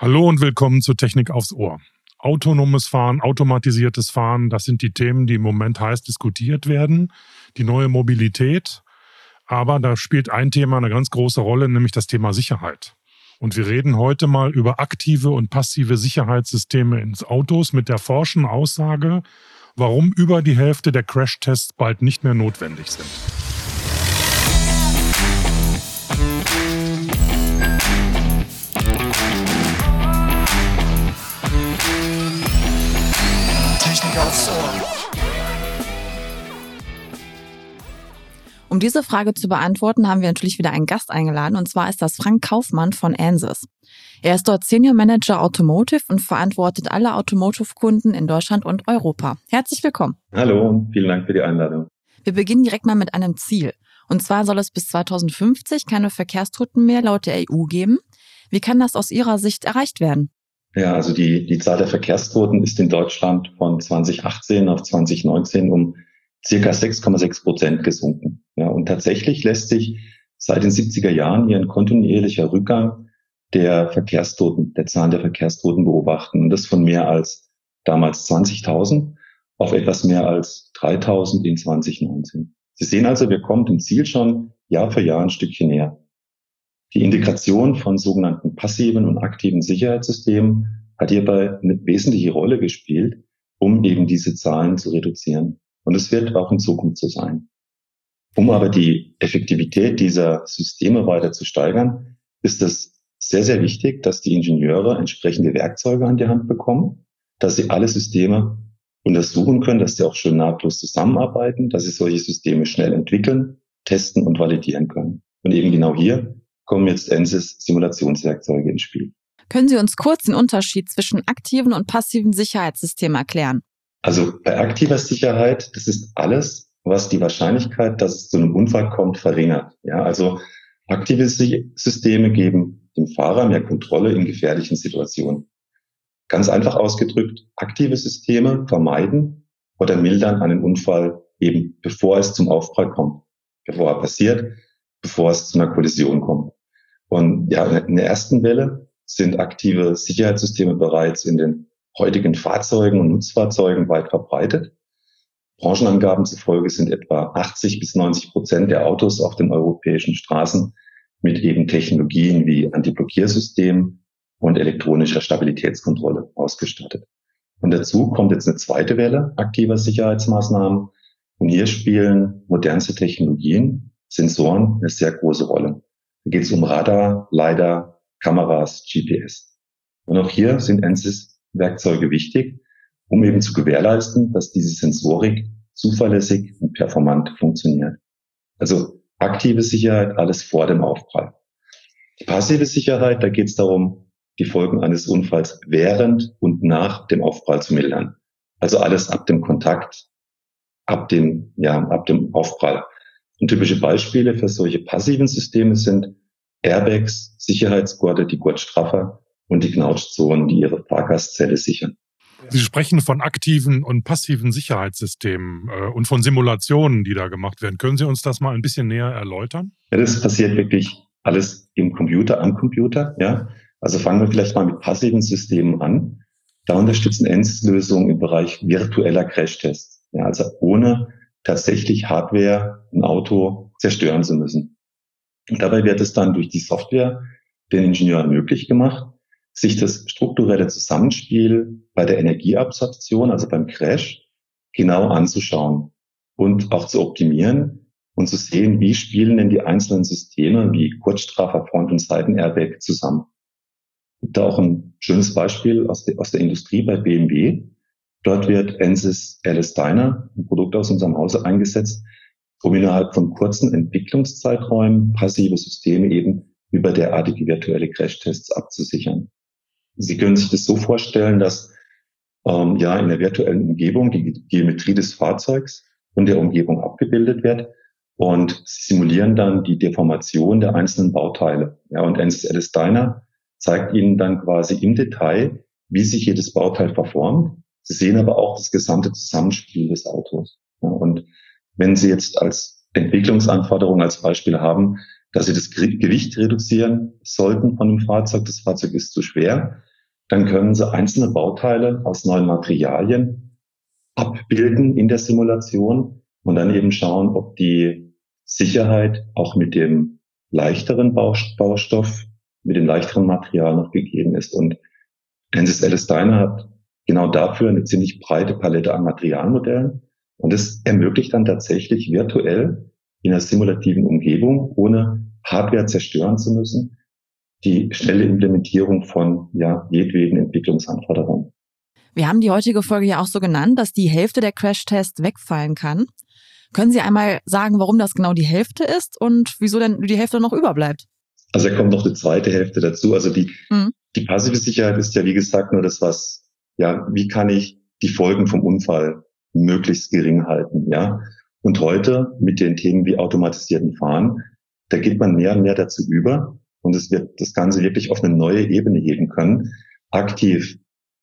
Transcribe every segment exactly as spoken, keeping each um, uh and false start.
Hallo und willkommen zu Technik aufs Ohr. Autonomes Fahren, automatisiertes Fahren, das sind die Themen, die im Moment heiß diskutiert werden. Die neue Mobilität. Aber da spielt ein Thema eine ganz große Rolle, nämlich das Thema Sicherheit. Und wir reden heute mal über aktive und passive Sicherheitssysteme ins Autos mit der forschen Aussage, warum über die Hälfte der Crashtests bald nicht mehr notwendig sind. Technik aufs Ohr. Um diese Frage zu beantworten, haben wir natürlich wieder einen Gast eingeladen, und zwar ist das Frank Kaufmann von Ansys. Er ist dort Senior Manager Automotive und verantwortet alle Automotive-Kunden in Deutschland und Europa. Herzlich willkommen. Hallo und vielen Dank für die Einladung. Wir beginnen direkt mal mit einem Ziel. Und zwar soll es bis zweitausendfünfzig keine Verkehrstoten mehr laut der E U geben. Wie kann das aus Ihrer Sicht erreicht werden? Ja, also die, die Zahl der Verkehrstoten ist in Deutschland von zweitausendachtzehn auf zweitausendneunzehn um circa sechs Komma sechs Prozent gesunken. Ja, und tatsächlich lässt sich seit den siebziger Jahren hier ein kontinuierlicher Rückgang der Verkehrstoten, der Zahl der Verkehrstoten beobachten. Und das von mehr als damals zwanzigtausend auf etwas mehr als dreitausend in zweitausendneunzehn. Sie sehen also, wir kommen dem Ziel schon Jahr für Jahr ein Stückchen näher. Die Integration von sogenannten passiven und aktiven Sicherheitssystemen hat hierbei eine wesentliche Rolle gespielt, um eben diese Zahlen zu reduzieren. Und es wird auch in Zukunft so sein. Um aber die Effektivität dieser Systeme weiter zu steigern, ist es sehr, sehr wichtig, dass die Ingenieure entsprechende Werkzeuge an die Hand bekommen, dass sie alle Systeme untersuchen können, dass sie auch schön nahtlos zusammenarbeiten, dass sie solche Systeme schnell entwickeln, testen und validieren können. Und eben genau hier kommen jetzt Ansys Simulationswerkzeuge ins Spiel. Können Sie uns kurz den Unterschied zwischen aktiven und passiven Sicherheitssystemen erklären? Also bei aktiver Sicherheit, das ist alles, was die Wahrscheinlichkeit, dass es zu einem Unfall kommt, verringert. Ja, also aktive Systeme geben dem Fahrer mehr Kontrolle in gefährlichen Situationen. Ganz einfach ausgedrückt, aktive Systeme vermeiden oder mildern einen Unfall eben, bevor es zum Aufprall kommt, bevor er passiert, bevor es zu einer Kollision kommt. Und ja, in der ersten Welle sind aktive Sicherheitssysteme bereits in den heutigen Fahrzeugen und Nutzfahrzeugen weit verbreitet. Branchenangaben zufolge sind etwa achtzig bis neunzig Prozent der Autos auf den europäischen Straßen mit eben Technologien wie Antiblockiersystem und elektronischer Stabilitätskontrolle ausgestattet. Und dazu kommt jetzt eine zweite Welle aktiver Sicherheitsmaßnahmen. Und hier spielen modernste Technologien, Sensoren, eine sehr große Rolle. Da geht es um Radar, LiDAR, Kameras, G P S. Und auch hier sind Ansys Werkzeuge wichtig, um eben zu gewährleisten, dass diese Sensorik zuverlässig und performant funktioniert. Also aktive Sicherheit, alles vor dem Aufprall. Die passive Sicherheit, da geht es darum, die Folgen eines Unfalls während und nach dem Aufprall zu mildern. Also alles ab dem Kontakt, ab dem, ja, ab dem Aufprall. Und typische Beispiele für solche passiven Systeme sind Airbags, Sicherheitsgurte, die Gurtstraffer und die Knautschzonen, die ihre Fahrgastzelle sichern. Sie sprechen von aktiven und passiven Sicherheitssystemen äh, und von Simulationen, die da gemacht werden. Können Sie uns das mal ein bisschen näher erläutern? Ja, das passiert wirklich alles im Computer, am Computer. Ja, also fangen wir vielleicht mal mit passiven Systemen an. Da unterstützen Ansys-Lösungen im Bereich virtueller Crashtests. Ja, also ohne tatsächlich Hardware, ein Auto zerstören zu müssen. Und dabei wird es dann durch die Software den Ingenieuren möglich gemacht, sich das strukturelle Zusammenspiel bei der Energieabsorption, also beim Crash, genau anzuschauen und auch zu optimieren und zu sehen, wie spielen denn die einzelnen Systeme wie Kurzstraffer, Front- und Seiten-Airbag zusammen. Es gibt da auch ein schönes Beispiel aus der, aus der Industrie bei B M W. Dort wird Ansys Alice Dyna, ein Produkt aus unserem Hause, eingesetzt, um innerhalb von kurzen Entwicklungszeiträumen passive Systeme eben über derartige virtuelle Crashtests abzusichern. Sie können sich das so vorstellen, dass ähm, ja in der virtuellen Umgebung die Geometrie des Fahrzeugs und der Umgebung abgebildet wird und sie simulieren dann die Deformation der einzelnen Bauteile. Ja, und Ansys Alice Dyna zeigt Ihnen dann quasi im Detail, wie sich jedes Bauteil verformt. Sie sehen aber auch das gesamte Zusammenspiel des Autos. Ja, und wenn Sie jetzt als Entwicklungsanforderung als Beispiel haben, dass Sie das Gewicht reduzieren sollten von dem Fahrzeug, das Fahrzeug ist zu schwer, dann können Sie einzelne Bauteile aus neuen Materialien abbilden in der Simulation und dann eben schauen, ob die Sicherheit auch mit dem leichteren Baustoff, mit dem leichteren Material noch gegeben ist. Und ANSYS Alice Steiner hat genau dafür eine ziemlich breite Palette an Materialmodellen. Und das ermöglicht dann tatsächlich virtuell in einer simulativen Umgebung, ohne Hardware zerstören zu müssen, die schnelle Implementierung von ja, jedweden Entwicklungsanforderungen. Wir haben die heutige Folge ja auch so genannt, dass die Hälfte der Crashtests wegfallen kann. Können Sie einmal sagen, warum das genau die Hälfte ist und wieso denn die Hälfte noch überbleibt? Also da kommt noch eine zweite Hälfte dazu. Also die, mhm. die passive Sicherheit ist ja, wie gesagt, nur das, was, ja, wie kann ich die Folgen vom Unfall möglichst gering halten, ja? Und heute mit den Themen wie automatisierten Fahren, da geht man mehr und mehr dazu über und es wird das Ganze wirklich auf eine neue Ebene heben können, aktiv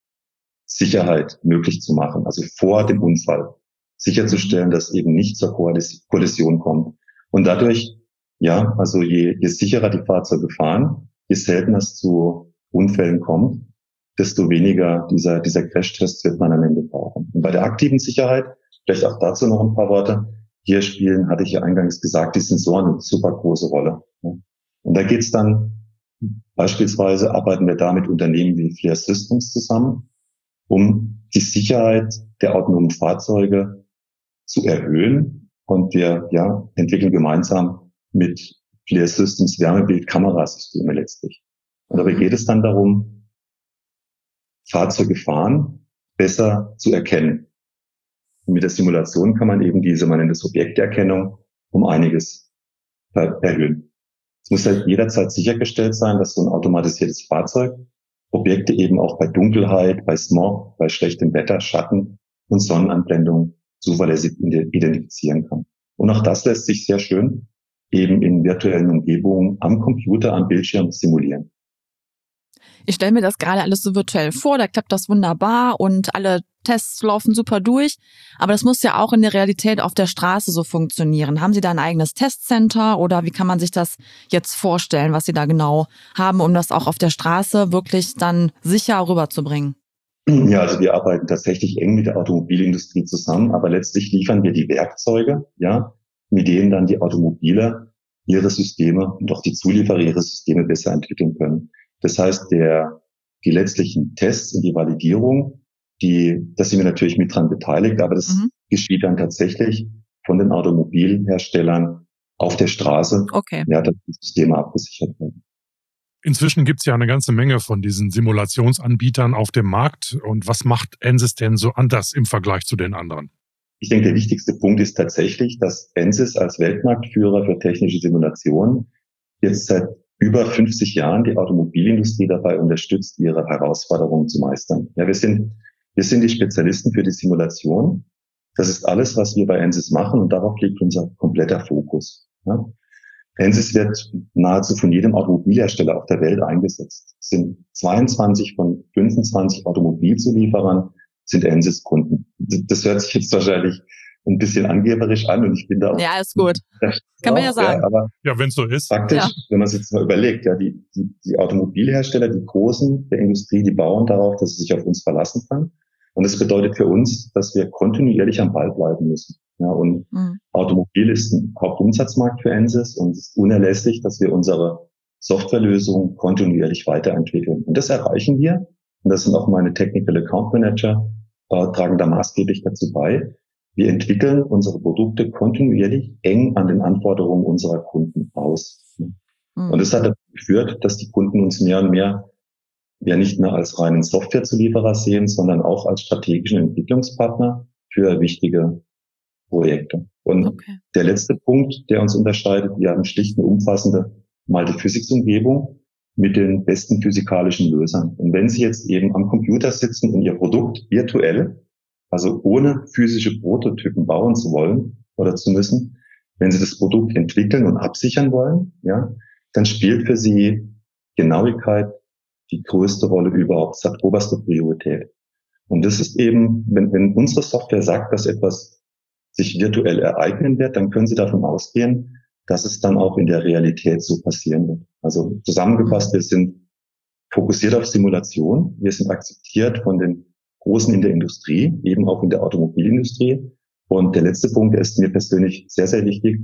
Sicherheit möglich zu machen, also vor dem Unfall sicherzustellen, dass eben nicht zur Kollision kommt. Und dadurch, ja, also je, je sicherer die Fahrzeuge fahren, je seltener es zu Unfällen kommt, desto weniger dieser, dieser Crashtest wird man am Ende brauchen. Und bei der aktiven Sicherheit, vielleicht auch dazu noch ein paar Worte, hier spielen, hatte ich ja eingangs gesagt, die Sensoren eine super große Rolle. Und da geht's dann, beispielsweise arbeiten wir da mit Unternehmen wie FLIR Systems zusammen, um die Sicherheit der autonomen Fahrzeuge zu erhöhen. Und wir ja, entwickeln gemeinsam mit FLIR Systems Wärmebildkamerasysteme letztlich. Und dabei geht es dann darum, Fahrzeuge fahren besser zu erkennen. Und mit der Simulation kann man eben diese, man nennt es Objekterkennung, um einiges erhöhen. Es muss halt jederzeit sichergestellt sein, dass so ein automatisiertes Fahrzeug Objekte eben auch bei Dunkelheit, bei Smog, bei schlechtem Wetter, Schatten und Sonnenanblendung zuverlässig identifizieren kann. Und auch das lässt sich sehr schön eben in virtuellen Umgebungen am Computer, am Bildschirm simulieren. Ich stelle mir das gerade alles so virtuell vor, da klappt das wunderbar und alle Tests laufen super durch. Aber das muss ja auch in der Realität auf der Straße so funktionieren. Haben Sie da ein eigenes Testcenter oder wie kann man sich das jetzt vorstellen, was Sie da genau haben, um das auch auf der Straße wirklich dann sicher rüberzubringen? Ja, also wir arbeiten tatsächlich eng mit der Automobilindustrie zusammen, aber letztlich liefern wir die Werkzeuge, ja, mit denen dann die Automobile ihre Systeme und auch die Zulieferer ihre Systeme besser entwickeln können. Das heißt, der, die letztlichen Tests und die Validierung, die, da sind wir natürlich mit dran beteiligt, aber das mhm. geschieht dann tatsächlich von den Automobilherstellern auf der Straße, okay. ja, dass die Systeme abgesichert werden. Inzwischen gibt es ja eine ganze Menge von diesen Simulationsanbietern auf dem Markt. Und was macht ANSYS denn so anders im Vergleich zu den anderen? Ich denke, der wichtigste Punkt ist tatsächlich, dass ANSYS als Weltmarktführer für technische Simulation jetzt seit über fünfzig Jahren die Automobilindustrie dabei unterstützt, ihre Herausforderungen zu meistern. Ja, wir sind, wir sind die Spezialisten für die Simulation. Das ist alles, was wir bei ANSYS machen und darauf liegt unser kompletter Fokus. Ja. ANSYS wird nahezu von jedem Automobilhersteller auf der Welt eingesetzt. Es sind zweiundzwanzig von fünfundzwanzig Automobilzulieferern sind ANSYS-Kunden. Das hört sich jetzt wahrscheinlich ein bisschen angeberisch an und ich bin da auch. Ja, ist gut. Kann man ja sagen. Ja, aber ja, wenn es so ist. Faktisch, ja. wenn man es jetzt mal überlegt, ja, die, die, die Automobilhersteller, die Großen der Industrie, die bauen darauf, dass sie sich auf uns verlassen können. Und das bedeutet für uns, dass wir kontinuierlich am Ball bleiben müssen. Ja, und mhm. Automobil ist ein Hauptumsatzmarkt für ANSYS und es ist unerlässlich, dass wir unsere Softwarelösungen kontinuierlich weiterentwickeln. Und das erreichen wir. Und das sind auch meine Technical Account Manager, äh, tragen da maßgeblich dazu bei. Wir entwickeln unsere Produkte kontinuierlich eng an den Anforderungen unserer Kunden aus. Mhm. Und das hat dazu geführt, dass die Kunden uns mehr und mehr ja nicht mehr als reinen Softwarezulieferer sehen, sondern auch als strategischen Entwicklungspartner für wichtige Projekte. Und okay. der letzte Punkt, der uns unterscheidet, wir haben schlicht eine umfassende Multiphysics-Umgebung mit den besten physikalischen Lösern. Und wenn Sie jetzt eben am Computer sitzen und Ihr Produkt virtuell, also ohne physische Prototypen bauen zu wollen oder zu müssen, wenn Sie das Produkt entwickeln und absichern wollen, ja, dann spielt für Sie Genauigkeit die größte Rolle überhaupt. Es hat oberste Priorität. Und das ist eben, wenn, wenn unsere Software sagt, dass etwas sich virtuell ereignen wird, dann können Sie davon ausgehen, dass es dann auch in der Realität so passieren wird. Also zusammengefasst, wir sind fokussiert auf Simulation. Wir sind akzeptiert von den Großen in der Industrie, eben auch in der Automobilindustrie. Und der letzte Punkt, der ist mir persönlich sehr, sehr wichtig.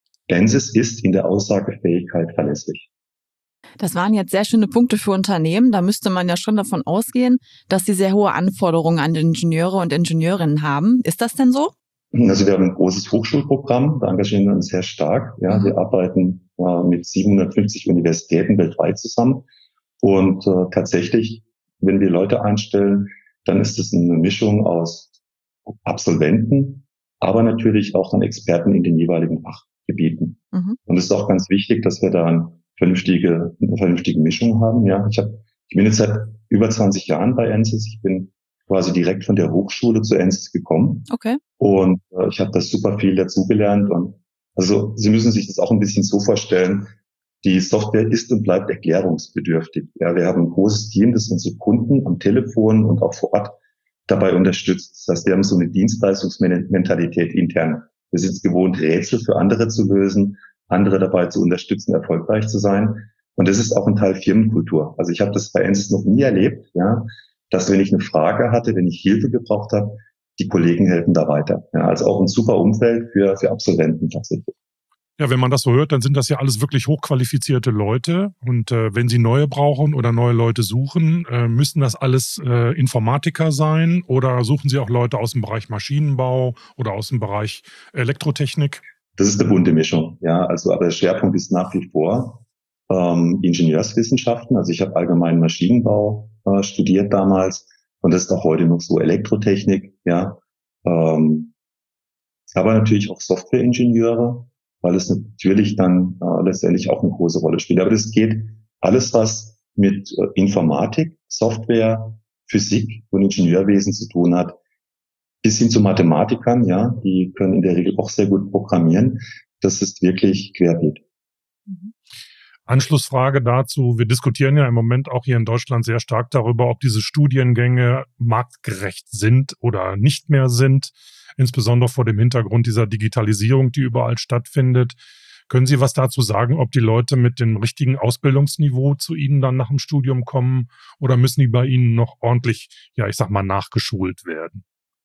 ANSYS ist in der Aussagefähigkeit verlässlich. Das waren jetzt sehr schöne Punkte für Unternehmen. Da müsste man ja schon davon ausgehen, dass sie sehr hohe Anforderungen an Ingenieure und Ingenieurinnen haben. Ist das denn so? Also wir haben ein großes Hochschulprogramm, da engagieren wir uns sehr stark. Ja, mhm. Wir arbeiten äh, mit siebenhundertfünfzig Universitäten weltweit zusammen. Und äh, tatsächlich, wenn wir Leute einstellen, dann ist es eine Mischung aus Absolventen, aber natürlich auch dann Experten in den jeweiligen Fachgebieten. Mhm. Und es ist auch ganz wichtig, dass wir da eine vernünftige, eine vernünftige Mischung haben. Ja, ich, hab, ich bin jetzt seit über zwanzig Jahren bei ANSYS. Ich bin quasi direkt von der Hochschule zu ANSYS gekommen. Okay. Und äh, ich habe da super viel dazugelernt. Und also Sie müssen sich das auch ein bisschen so vorstellen, die Software ist und bleibt erklärungsbedürftig. Ja, wir haben ein großes Team, das unsere Kunden am Telefon und auch vor Ort dabei unterstützt. Das heißt, wir haben so eine Dienstleistungsmentalität intern. Wir sind es gewohnt, Rätsel für andere zu lösen, andere dabei zu unterstützen, erfolgreich zu sein. Und das ist auch ein Teil Firmenkultur. Also ich habe das bei ANSYS noch nie erlebt, ja, dass wenn ich eine Frage hatte, wenn ich Hilfe gebraucht habe, die Kollegen helfen da weiter. Ja, also auch ein super Umfeld für, für Absolventen tatsächlich. Ja, wenn man das so hört, dann sind das ja alles wirklich hochqualifizierte Leute. Und äh, wenn Sie neue brauchen oder neue Leute suchen, äh, müssen das alles äh, Informatiker sein oder suchen Sie auch Leute aus dem Bereich Maschinenbau oder aus dem Bereich Elektrotechnik? Das ist eine bunte Mischung, ja. Also aber der Schwerpunkt ist nach wie vor ähm, Ingenieurswissenschaften. Also ich habe allgemeinen Maschinenbau äh, studiert damals und das ist auch heute noch so Elektrotechnik, ja. Ähm, aber natürlich auch Softwareingenieure, weil es natürlich dann äh, letztendlich auch eine große Rolle spielt. Aber das geht alles, was mit äh, Informatik, Software, Physik und Ingenieurwesen zu tun hat, bis hin zu Mathematikern, ja, die können in der Regel auch sehr gut programmieren. Das ist wirklich querbeet. Anschlussfrage dazu. Wir diskutieren ja im Moment auch hier in Deutschland sehr stark darüber, ob diese Studiengänge marktgerecht sind oder nicht mehr sind, insbesondere vor dem Hintergrund dieser Digitalisierung, die überall stattfindet. Können Sie was dazu sagen, ob die Leute mit dem richtigen Ausbildungsniveau zu Ihnen dann nach dem Studium kommen oder müssen die bei Ihnen noch ordentlich, ja, ich sag mal, nachgeschult werden?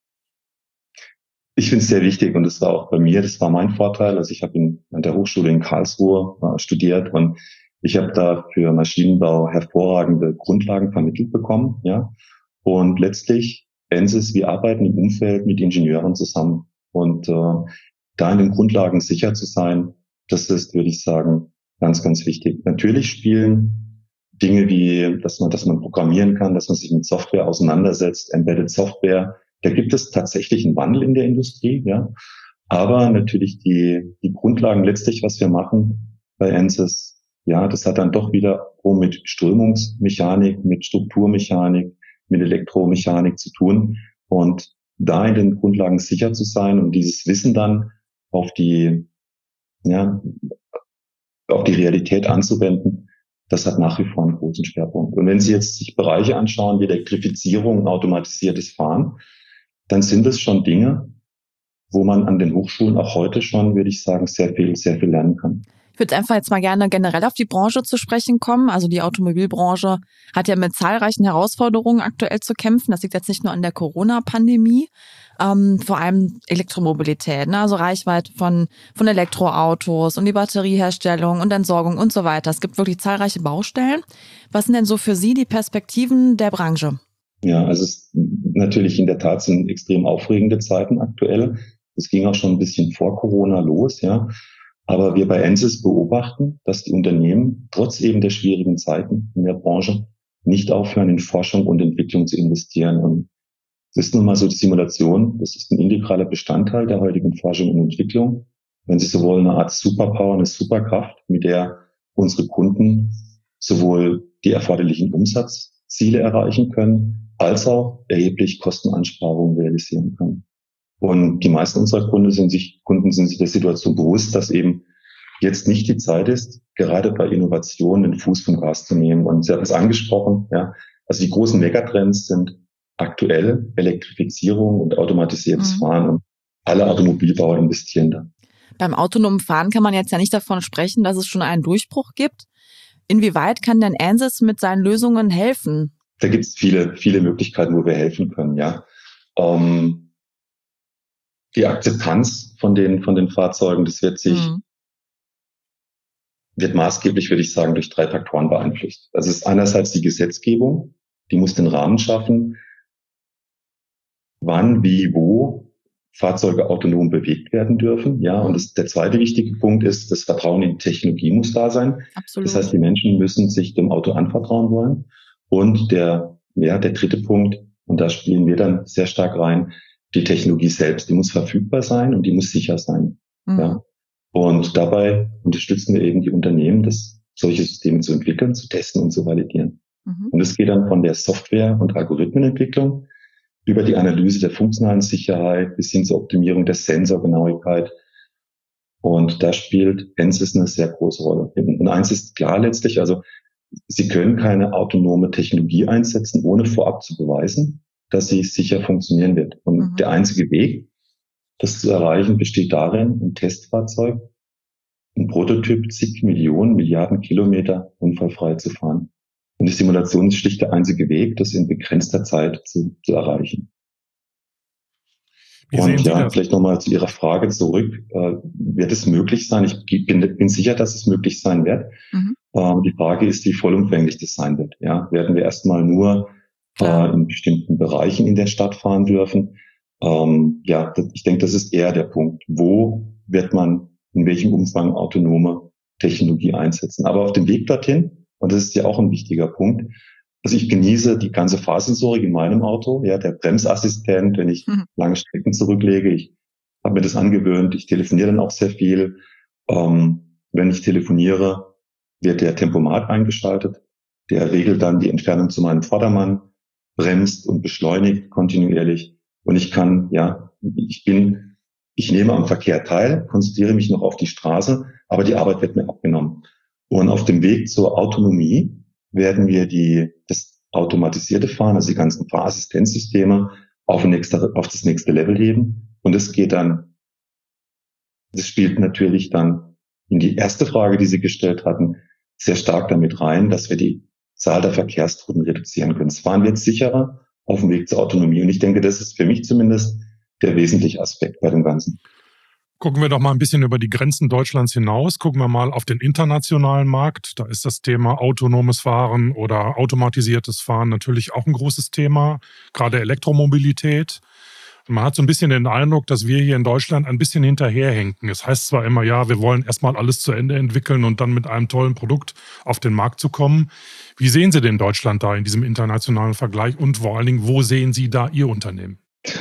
Ich finde es sehr wichtig und das war auch bei mir, das war mein Vorteil. Also ich habe in, an der Hochschule in Karlsruhe äh, studiert und ich habe da für Maschinenbau hervorragende Grundlagen vermittelt bekommen, ja. Und letztlich, ANSYS, wir arbeiten im Umfeld mit Ingenieuren zusammen und äh, da in den Grundlagen sicher zu sein, das ist, würde ich sagen, ganz, ganz wichtig. Natürlich spielen Dinge wie, dass man, dass man programmieren kann, dass man sich mit Software auseinandersetzt, Embedded Software. Da gibt es tatsächlich einen Wandel in der Industrie, ja. Aber natürlich die, die Grundlagen letztlich, was wir machen bei ANSYS, ja, das hat dann doch wieder mit Strömungsmechanik, mit Strukturmechanik, mit Elektromechanik zu tun. Und da in den Grundlagen sicher zu sein und dieses Wissen dann auf die, ja, auf die Realität anzuwenden, das hat nach wie vor einen großen Schwerpunkt. Und wenn Sie jetzt sich Bereiche anschauen wie Elektrifizierung, automatisiertes Fahren, dann sind es schon Dinge, wo man an den Hochschulen auch heute schon, würde ich sagen, sehr viel, sehr viel lernen kann. Ich würde einfach jetzt mal gerne generell auf die Branche zu sprechen kommen. Also die Automobilbranche hat ja mit zahlreichen Herausforderungen aktuell zu kämpfen. Das liegt jetzt nicht nur an der Corona-Pandemie, ähm, vor allem Elektromobilität, ne? Also Reichweite von von Elektroautos und die Batterieherstellung und Entsorgung und so weiter. Es gibt wirklich zahlreiche Baustellen. Was sind denn so für Sie die Perspektiven der Branche? Ja, also es natürlich in der Tat sind extrem aufregende Zeiten aktuell. Es ging auch schon ein bisschen vor Corona los, ja. Aber wir bei ANSYS beobachten, dass die Unternehmen trotz eben der schwierigen Zeiten in der Branche nicht aufhören, in Forschung und Entwicklung zu investieren. Und es ist nun mal so, die Simulation, das ist ein integraler Bestandteil der heutigen Forschung und Entwicklung. Wenn Sie so wollen, eine Art Superpower, eine Superkraft, mit der unsere Kunden sowohl die erforderlichen Umsatzziele erreichen können, als auch erheblich Kosteneinsparungen realisieren können. Und die meisten unserer Kunden sind sich, Kunden sind sich der Situation bewusst, dass eben jetzt nicht die Zeit ist, gerade bei Innovationen den Fuß vom Gas zu nehmen. Und Sie haben es angesprochen, ja. Also die großen Megatrends sind aktuell Elektrifizierung und automatisiertes mhm. Fahren und alle Automobilbauer investieren da. Beim autonomen Fahren kann man jetzt ja nicht davon sprechen, dass es schon einen Durchbruch gibt. Inwieweit kann denn Ansys mit seinen Lösungen helfen? Da gibt es viele, viele Möglichkeiten, wo wir helfen können, ja. Ähm, die Akzeptanz von den, von den Fahrzeugen, das wird sich, mhm. wird maßgeblich, würde ich sagen, durch drei Faktoren beeinflusst. Das ist einerseits die Gesetzgebung, die muss den Rahmen schaffen, wann, wie, wo Fahrzeuge autonom bewegt werden dürfen. Ja, und das, der zweite wichtige Punkt ist, das Vertrauen in die Technologie muss da sein. Absolut. Das heißt, die Menschen müssen sich dem Auto anvertrauen wollen. Und der, ja, der dritte Punkt, und da spielen wir dann sehr stark rein, die Technologie selbst, die muss verfügbar sein und die muss sicher sein. Mhm. Ja. Und dabei unterstützen wir eben die Unternehmen, das, solche Systeme zu entwickeln, zu testen und zu validieren. Mhm. Und es geht dann von der Software- und Algorithmenentwicklung über die Analyse der funktionalen Sicherheit bis hin zur Optimierung der Sensorgenauigkeit. Und da spielt Ansys eine sehr große Rolle. Und eins ist klar letztlich, also Sie können keine autonome Technologie einsetzen, ohne vorab zu beweisen, dass sie sicher funktionieren wird. Und mhm. der einzige Weg, das zu erreichen, besteht darin, ein Testfahrzeug, ein Prototyp zig Millionen, Milliarden Kilometer unfallfrei zu fahren. Und die Simulation ist schlicht der einzige Weg, das in begrenzter Zeit zu, zu erreichen. Wie und ja, vielleicht nochmal zu Ihrer Frage zurück. Äh, wird es möglich sein? Ich bin, bin sicher, dass es möglich sein wird. Mhm. Ähm, die Frage ist, wie vollumfänglich das sein wird. Ja, werden wir erstmal nur äh, in bestimmten Bereichen in der Stadt fahren dürfen? Ähm, ja, das, ich denke, das ist eher der Punkt. Wo wird man in welchem Umfang autonome Technologie einsetzen? Aber auf dem Weg dorthin, und das ist ja auch ein wichtiger Punkt, also ich genieße die ganze Fahrsensorik in meinem Auto, ja, der Bremsassistent, wenn ich mhm. lange Strecken zurücklege. Ich habe mir das angewöhnt. Ich telefoniere dann auch sehr viel. Ähm, wenn ich telefoniere, wird der Tempomat eingeschaltet. Der regelt dann die Entfernung zu meinem Vordermann, bremst und beschleunigt kontinuierlich. Und ich kann, ja, ich bin, ich nehme am Verkehr teil, konzentriere mich noch auf die Straße, aber die Arbeit wird mir abgenommen. Und auf dem Weg zur Autonomie werden wir die, das automatisierte Fahren, also die ganzen Fahrassistenzsysteme auf, ein nächste, auf das nächste Level heben. Und es geht dann, das spielt natürlich dann in die erste Frage, die Sie gestellt hatten, sehr stark damit rein, dass wir die Zahl der Verkehrstoten reduzieren können. Das Fahren wird sicherer auf dem Weg zur Autonomie. Und ich denke, das ist für mich zumindest der wesentliche Aspekt bei dem Ganzen. Gucken wir doch mal ein bisschen über die Grenzen Deutschlands hinaus. Gucken wir mal auf den internationalen Markt. Da ist das Thema autonomes Fahren oder automatisiertes Fahren natürlich auch ein großes Thema, gerade Elektromobilität. Man hat so ein bisschen den Eindruck, dass wir hier in Deutschland ein bisschen hinterherhinken. Es heißt zwar immer, ja, wir wollen erstmal alles zu Ende entwickeln und dann mit einem tollen Produkt auf den Markt zu kommen. Wie sehen Sie denn Deutschland da in diesem internationalen Vergleich und vor allen Dingen, wo sehen Sie da Ihr Unternehmen?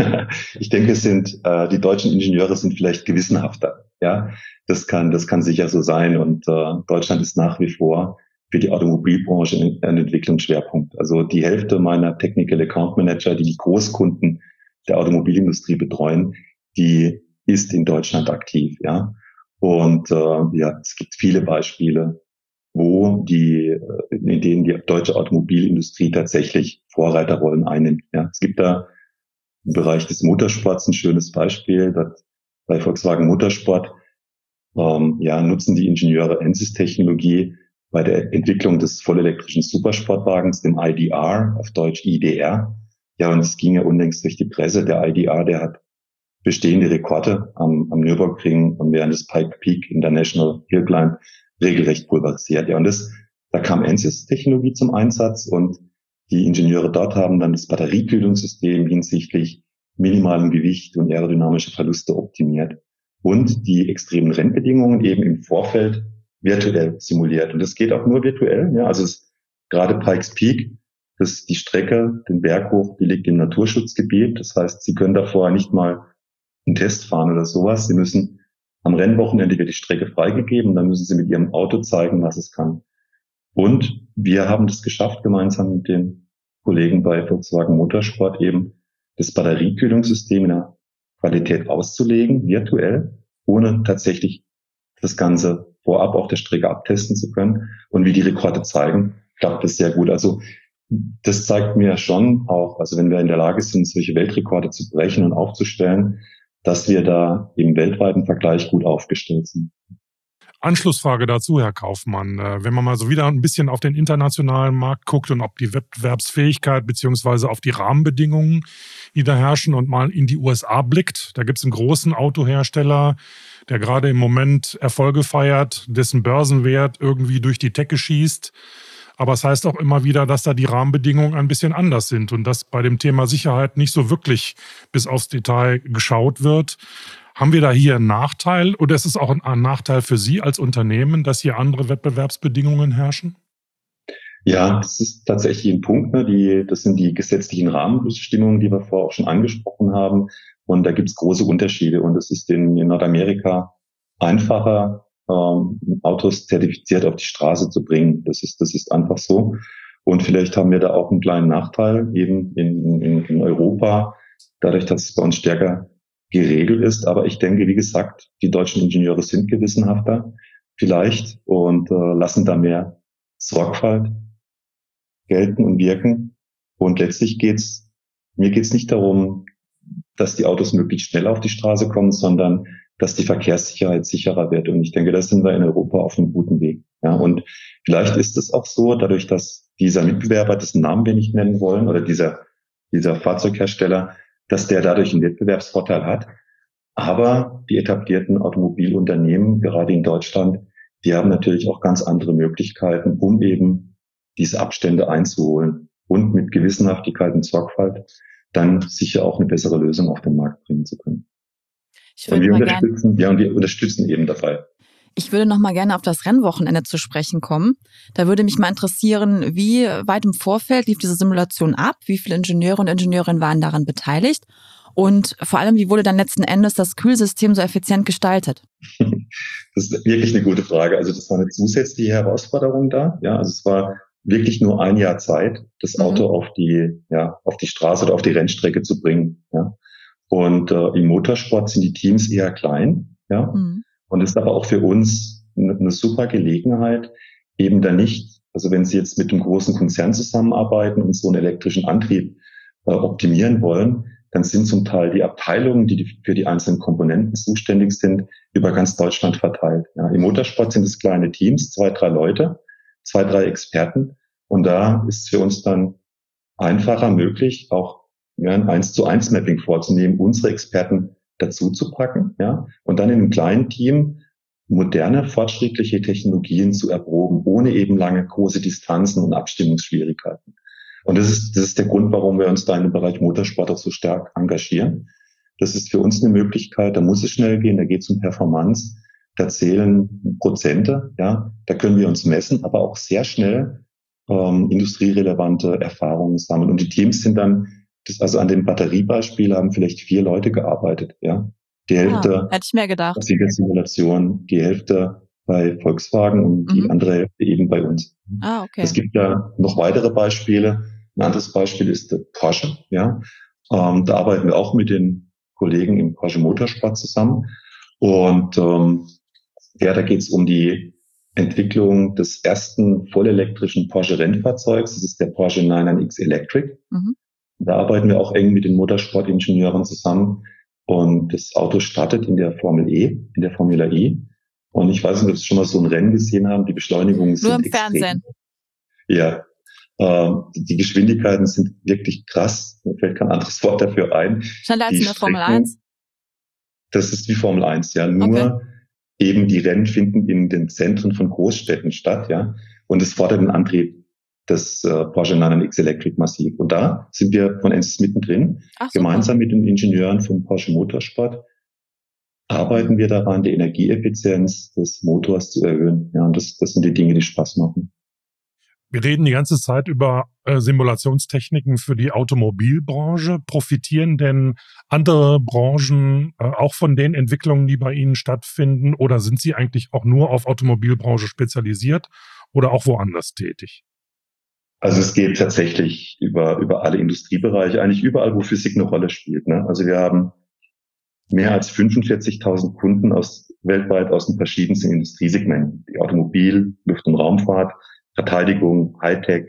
Ich denke, es sind äh, die deutschen Ingenieure sind vielleicht gewissenhafter. Ja, das kann das kann sicher so sein. Und äh, Deutschland ist nach wie vor für die Automobilbranche ein, ein Entwicklungsschwerpunkt. Also die Hälfte meiner Technical Account Manager, die die Großkunden der Automobilindustrie betreuen, die ist in Deutschland aktiv. Ja, und äh, ja, es gibt viele Beispiele, wo die in denen die deutsche Automobilindustrie tatsächlich Vorreiterrollen einnimmt. Ja, es gibt da im Bereich des Motorsports ein schönes Beispiel. Bei Volkswagen Motorsport ähm, ja, nutzen die Ingenieure Ansys-Technologie bei der Entwicklung des vollelektrischen Supersportwagens, dem I D R, auf Deutsch I D R. Ja, und es ging ja unlängst durch die Presse. Der I D R, der hat bestehende Rekorde am, am Nürburgring und während des Pike Peak International Hill Climb regelrecht pulverisiert. Ja, und das, da kam Ansys-Technologie zum Einsatz und die Ingenieure dort haben dann das Batteriekühlungssystem hinsichtlich minimalem Gewicht und aerodynamische Verluste optimiert und die extremen Rennbedingungen eben im Vorfeld virtuell simuliert. Und das geht auch nur virtuell. Ja, also es, gerade Pikes Peak, das die Strecke, den Berg hoch, die liegt im Naturschutzgebiet. Das heißt, Sie können da vorher nicht mal einen Test fahren oder sowas. Sie müssen am Rennwochenende wird die Strecke freigegeben, dann müssen Sie mit Ihrem Auto zeigen, was es kann. Und wir haben das geschafft, gemeinsam mit den Kollegen bei Volkswagen Motorsport eben das Batteriekühlungssystem in der Qualität auszulegen, virtuell, ohne tatsächlich das Ganze vorab auf der Strecke abtesten zu können. Und wie die Rekorde zeigen, klappt das sehr gut. Also das zeigt mir schon auch, also wenn wir in der Lage sind, solche Weltrekorde zu brechen und aufzustellen, dass wir da im weltweiten Vergleich gut aufgestellt sind. Anschlussfrage dazu, Herr Kaufmann. Wenn man mal so wieder ein bisschen auf den internationalen Markt guckt und ob die Wettbewerbsfähigkeit beziehungsweise auf die Rahmenbedingungen, die da herrschen und mal in die U S A blickt, da gibt es einen großen Autohersteller, der gerade im Moment Erfolge feiert, dessen Börsenwert irgendwie durch die Decke schießt. Aber es heißt auch immer wieder, dass da die Rahmenbedingungen ein bisschen anders sind und dass bei dem Thema Sicherheit nicht so wirklich bis aufs Detail geschaut wird. Haben wir da hier einen Nachteil oder ist es auch ein Nachteil für Sie als Unternehmen, dass hier andere Wettbewerbsbedingungen herrschen? Ja, das ist tatsächlich ein Punkt. Ne? Die, das sind die gesetzlichen Rahmenbestimmungen, die wir vorher auch schon angesprochen haben. Und da gibt es große Unterschiede. Und es ist in, in Nordamerika einfacher, ähm, Autos zertifiziert auf die Straße zu bringen. Das ist, das ist einfach so. Und vielleicht haben wir da auch einen kleinen Nachteil, eben in, in, in Europa, dadurch, dass es bei uns stärker geregelt ist. Aber ich denke, wie gesagt, die deutschen Ingenieure sind gewissenhafter vielleicht und äh, lassen da mehr Sorgfalt gelten und wirken. Und letztlich geht's, mir geht's nicht darum, dass die Autos möglichst schnell auf die Straße kommen, sondern dass die Verkehrssicherheit sicherer wird. Und ich denke, da sind wir in Europa auf einem guten Weg. Ja, und vielleicht ist es auch so, dadurch, dass dieser Mitbewerber, dessen Namen wir nicht nennen wollen, oder dieser, dieser Fahrzeughersteller, dass der dadurch einen Wettbewerbsvorteil hat. Aber die etablierten Automobilunternehmen, gerade in Deutschland, die haben natürlich auch ganz andere Möglichkeiten, um eben diese Abstände einzuholen und mit Gewissenhaftigkeit und Sorgfalt dann sicher auch eine bessere Lösung auf den Markt bringen zu können. Ich und würde wir mal unterstützen, gern, ja, und wir unterstützen eben dabei. Ich würde noch mal gerne auf das Rennwochenende zu sprechen kommen. Da würde mich mal interessieren, wie weit im Vorfeld lief diese Simulation ab? Wie viele Ingenieure und Ingenieurinnen waren daran beteiligt? Und vor allem, wie wurde dann letzten Endes das Kühlsystem so effizient gestaltet? Das ist wirklich eine gute Frage. Also das war eine zusätzliche Herausforderung da. Ja, also es war wirklich nur ein Jahr Zeit, das Auto mhm. auf die, ja, auf die Straße oder auf die Rennstrecke zu bringen. Ja. Und äh, im Motorsport sind die Teams eher klein. Ja. Mhm. Und es ist aber auch für uns eine, eine super Gelegenheit, eben da nicht, also wenn Sie jetzt mit einem großen Konzern zusammenarbeiten und so einen elektrischen Antrieb äh, optimieren wollen, dann sind zum Teil die Abteilungen, die für die einzelnen Komponenten zuständig sind, über ganz Deutschland verteilt. Ja, im Motorsport sind es kleine Teams, zwei, drei Leute, zwei, drei Experten. Und da ist es für uns dann einfacher möglich, auch ja, ein eins zu eins Mapping vorzunehmen, unsere Experten dazu zu packen, ja, und dann in einem kleinen Team moderne, fortschrittliche Technologien zu erproben, ohne eben lange große Distanzen und Abstimmungsschwierigkeiten. Und das ist, das ist der Grund, warum wir uns da in dem Bereich Motorsport auch so stark engagieren. Das ist für uns eine Möglichkeit, da muss es schnell gehen, da geht es um Performance, da zählen Prozente, ja, da können wir uns messen, aber auch sehr schnell ähm, industrierelevante Erfahrungen sammeln. Und die Teams sind dann, das, also an dem Batteriebeispiel haben vielleicht vier Leute gearbeitet, ja. Die Hälfte ah, hätte ich mir gedacht. Simulation, die Hälfte bei Volkswagen und die mhm. andere Hälfte eben bei uns. Ah, okay. Es gibt ja noch weitere Beispiele. Ein anderes Beispiel ist der Porsche, ja. Ähm, da arbeiten wir auch mit den Kollegen im Porsche Motorsport zusammen. Und ähm, ja, da geht es um die Entwicklung des ersten vollelektrischen Porsche-Rennfahrzeugs. Das ist der Porsche neun neun X Electric. Mhm. Da arbeiten wir auch eng mit den Motorsportingenieuren zusammen. Und das Auto startet in der Formel E, in der Formula E. Und ich weiß nicht, ob Sie schon mal so ein Rennen gesehen haben. Die Beschleunigungen sind Nur im extrem. Fernsehen. Ja, ähm, die Geschwindigkeiten sind wirklich krass. Mir fällt kein anderes Wort dafür ein. Schneller als in der Formel eins? Das ist wie Formel eins, ja. Nur okay. eben die Rennen finden in den Zentren von Großstädten statt, ja. Und es fordert den Antrieb des äh, Porsche neun neun X Electric massiv. Und da sind wir von Ensys mittendrin, Ach, gemeinsam mit den Ingenieuren von Porsche Motorsport, arbeiten wir daran, die Energieeffizienz des Motors zu erhöhen. Ja, und das, das sind die Dinge, die Spaß machen. Wir reden die ganze Zeit über äh, Simulationstechniken für die Automobilbranche. Profitieren denn andere Branchen äh, auch von den Entwicklungen, die bei Ihnen stattfinden? Oder sind Sie eigentlich auch nur auf Automobilbranche spezialisiert oder auch woanders tätig? Also es geht tatsächlich über, über alle Industriebereiche, eigentlich überall, wo Physik eine Rolle spielt. Ne? Also wir haben mehr als fünfundvierzigtausend Kunden aus, weltweit aus den verschiedensten Industriesegmenten. Die Automobil-, Luft- und Raumfahrt, Verteidigung, Hightech,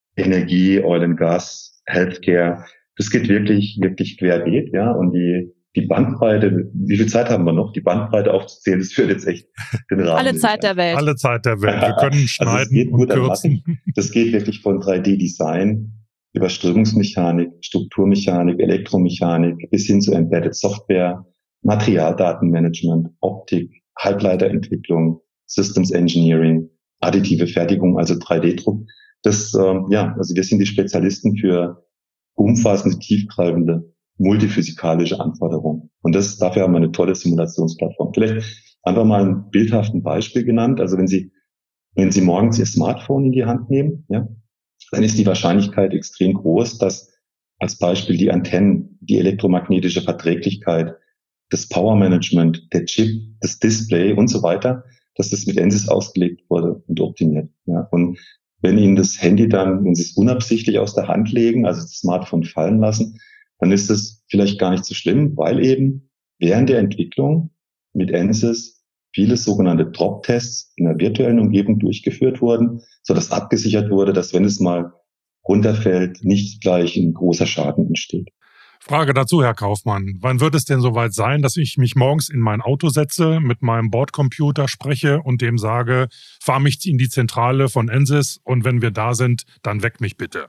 Energie, Oil and Gas, Healthcare. Das geht wirklich, wirklich querbeet, ja. Und die, die Bandbreite, wie viel Zeit haben wir noch? Die Bandbreite aufzuzählen, das führt jetzt echt den Rahmen. Alle Zeit der Welt. Alle Zeit der Welt. Wir können schneiden also und kürzen. Das geht wirklich von drei D-Design über Strömungsmechanik, Strukturmechanik, Elektromechanik bis hin zu Embedded Software, Materialdatenmanagement, Optik, Halbleiterentwicklung, Systems Engineering, additive Fertigung, also drei D-Druck. Das, ähm, ja, also wir sind die Spezialisten für umfassende, tiefgreifende, multiphysikalische Anforderungen. Und das, dafür haben wir eine tolle Simulationsplattform. Vielleicht einfach mal ein bildhaften Beispiel genannt. Also wenn Sie, wenn Sie morgens Ihr Smartphone in die Hand nehmen, ja, dann ist die Wahrscheinlichkeit extrem groß, dass als Beispiel die Antennen, die elektromagnetische Verträglichkeit, das Power Management, der Chip, das Display und so weiter, dass das mit Ansys ausgelegt wurde und optimiert. Ja, und wenn Ihnen das Handy dann, wenn Sie es unabsichtlich aus der Hand legen, also das Smartphone fallen lassen, dann ist das vielleicht gar nicht so schlimm, weil eben während der Entwicklung mit Ansys viele sogenannte Drop-Tests in der virtuellen Umgebung durchgeführt wurden, sodass abgesichert wurde, dass wenn es mal runterfällt, nicht gleich ein großer Schaden entsteht. Frage dazu, Herr Kaufmann. Wann wird es denn soweit sein, dass ich mich morgens in mein Auto setze, mit meinem Bordcomputer spreche und dem sage, fahr mich in die Zentrale von Ansys und wenn wir da sind, dann weck mich bitte?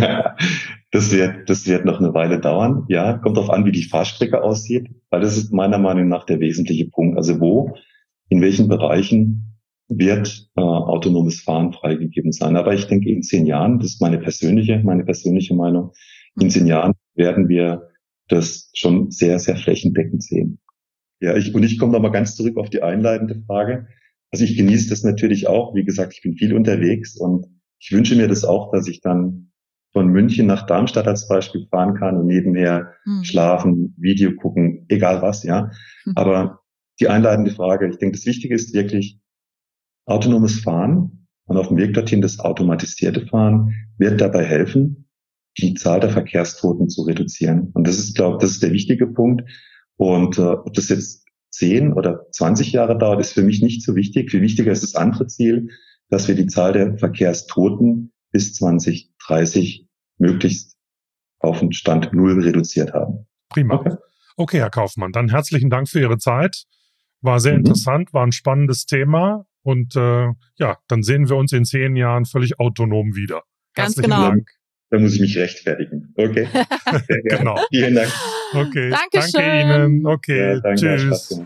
Das wird, das wird noch eine Weile dauern. Ja, kommt darauf an, wie die Fahrstrecke aussieht, weil das ist meiner Meinung nach der wesentliche Punkt. Also wo, in welchen Bereichen wird äh, autonomes Fahren freigegeben sein. Aber ich denke, in zehn Jahren, das ist meine persönliche, meine persönliche Meinung, in zehn Jahren werden wir das schon sehr, sehr flächendeckend sehen. Ja, ich, und ich komme nochmal ganz zurück auf die einleitende Frage. Also ich genieße das natürlich auch. Wie gesagt, ich bin viel unterwegs und ich wünsche mir das auch, dass ich dann von München nach Darmstadt als Beispiel fahren kann und nebenher hm. schlafen, Video gucken, egal was, ja. Hm. Aber die einleitende Frage, ich denke, das Wichtige ist wirklich autonomes Fahren und auf dem Weg dorthin das automatisierte Fahren wird dabei helfen, die Zahl der Verkehrstoten zu reduzieren. Und das ist, glaube ich, das ist der wichtige Punkt. Und äh, ob das jetzt zehn oder zwanzig Jahre dauert, ist für mich nicht so wichtig. Viel wichtiger ist das andere Ziel, dass wir die Zahl der Verkehrstoten bis zwanzig dreißig möglichst auf den Stand Null reduziert haben. Prima. Okay, okay Herr Kaufmann, dann herzlichen Dank für Ihre Zeit. War sehr mhm. interessant, war ein spannendes Thema. Und äh, ja, dann sehen wir uns in zehn Jahren völlig autonom wieder. Ganz herzlichen genau. Dank. Da muss ich mich rechtfertigen. Okay. Genau. Vielen Dank. Okay. Dankeschön. Danke Ihnen. Okay. Ja, danke, tschüss.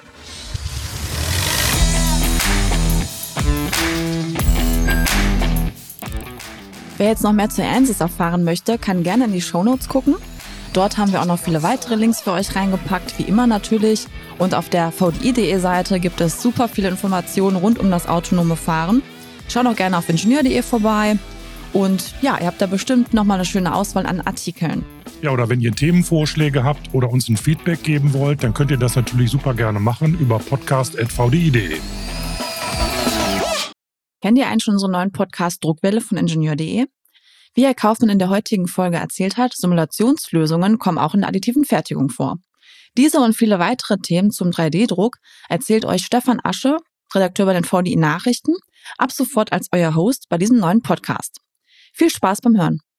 Wer jetzt noch mehr zu Ansys erfahren möchte, kann gerne in die Shownotes gucken. Dort haben wir auch noch viele weitere Links für euch reingepackt, wie immer natürlich. Und auf der V D I punkt de Seite gibt es super viele Informationen rund um das autonome Fahren. Schaut auch gerne auf ingenieur punkt de vorbei. Und ja, ihr habt da bestimmt nochmal eine schöne Auswahl an Artikeln. Ja, oder wenn ihr Themenvorschläge habt oder uns ein Feedback geben wollt, dann könnt ihr das natürlich super gerne machen über podcast at v d i punkt de. Kennt ihr eigentlich schon unseren neuen Podcast Druckwelle von ingenieur punkt de? Wie Herr Kaufmann in der heutigen Folge erzählt hat, Simulationslösungen kommen auch in der additiven Fertigung vor. Diese und viele weitere Themen zum drei D Druck erzählt euch Stefan Asche, Redakteur bei den V D I Nachrichten, ab sofort als euer Host bei diesem neuen Podcast. Viel Spaß beim Hören.